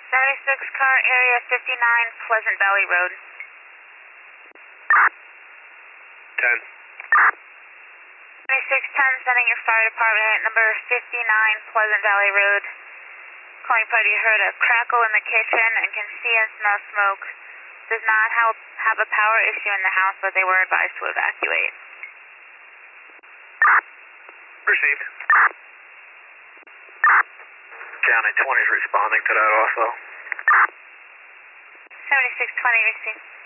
76 car area 59 Pleasant Valley Road. 10. 2610 sending your fire department at number 59 Pleasant Valley Road. Calling party heard a crackle in the kitchen and can see and smell smoke. Does not have a power issue in the house, but they were advised to evacuate. Received. County 20 is responding to that also. 7620 received.